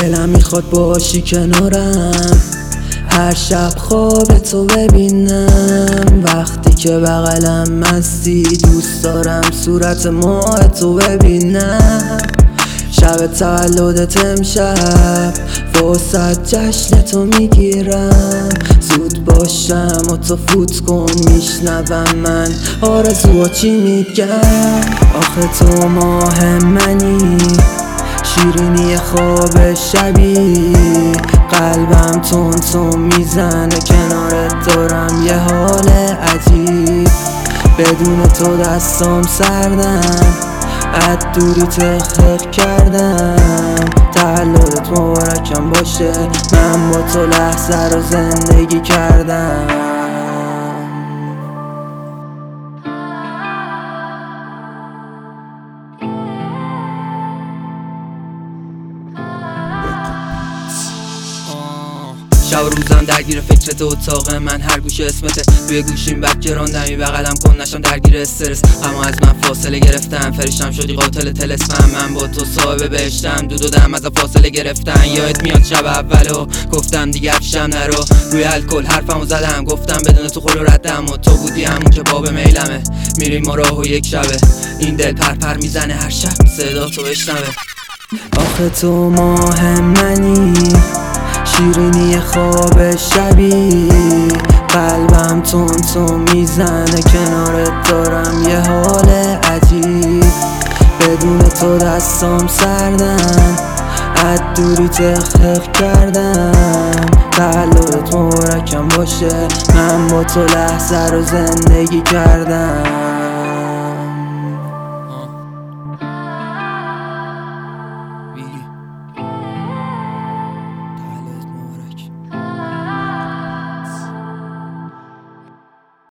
دلم میخواد باشی کنارم، هر شب خواب تو ببینم. وقتی که بغلم هستی دوست دارم صورت ماه تو ببینم. شب تولدت امشب واسه جشن تو میگیرم. زود باشم و تو فوت کن میشنوم من آرزوها چی میگم. آخه تو ماه منی، شیرینی خواب شبی، قلبم تون میزنه کنارت دارم یه حال عجیب. بدون تو دستام سردن، از دوری تخت کردم. تولدت مبارکم باشه، من با تو لحظه رو زندگی کردم. شب و روزم درگیر فکرت اتاق من، هر گوشه اسمته روی گوشیم بک گراندمی بغلم کن نشم درگیر استرس. اما از من فاصله گرفتم، فرشتم شدی قاتل تلسمم. من با تو صاحب بهشتم، دود و دم از فاصله گرفتن. یادت میاد شب اولو گفتم دیگه پیشم نرو، روی الکل حرفمو زدم گفتم بدون تو خلو ردم. و تو بودی همون که باب میلمه، میریم ما راهو یک شبه. این دل پر میزنه هر شب صدا تو بشنوه. آخه تو ماه منی، شیرینی خواب شبی، قلبم تون میزنه کنارت دارم یه حال عجیب. بدون تو دستام سردن، از دوری تخت کردم. تولدت مبارکم باشه، من با تو لحظه رو زندگی کردم.